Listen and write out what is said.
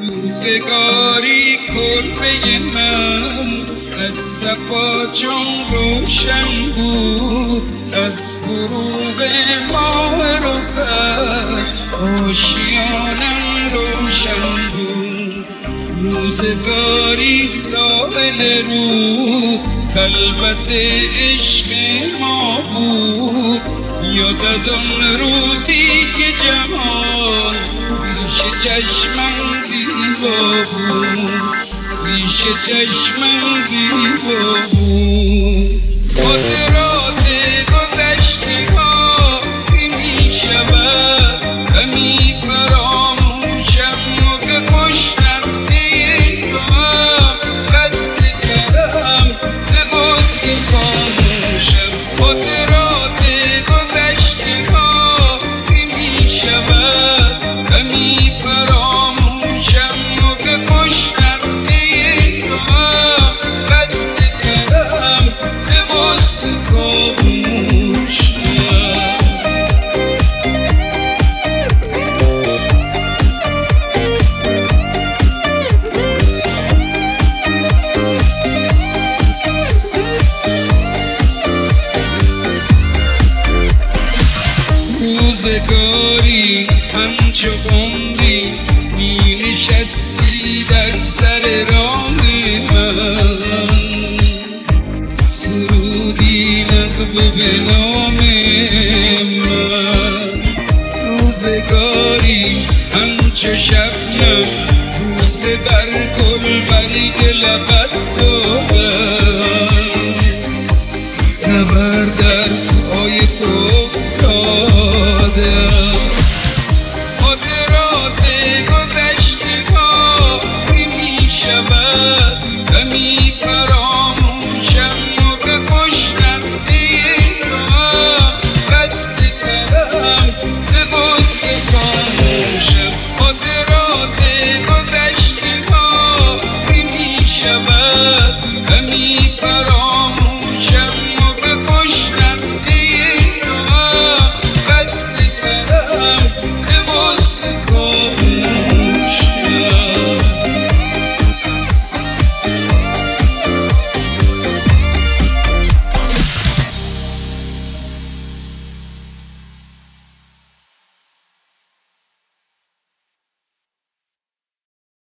روزگاری کلبه من از صفا چون روشن بود، از فروغ ماه روزت آشیانم روشن بود. روزگاری ساحل رود خلوت عشق ما بود، یاد از آن روزی که جهان پیش چشمم دیوا بود، پیش چشمم دیوا بود. خاطرات گذشتگاه که می شود همی فراموشم و که خوش رفته توام قصد کردم به غصه خاموشم. خاطرات گذشتگاه که می شود همی فراموشم و که خوش رفته توام قصد کردم به غصه خاموشم. روزگاری همچو عمری می نشستی در سر راه من، سرودی نغمه به نام من. روزگاری همچو شبنم بوسه بر گل برگ لبت دادم، خبر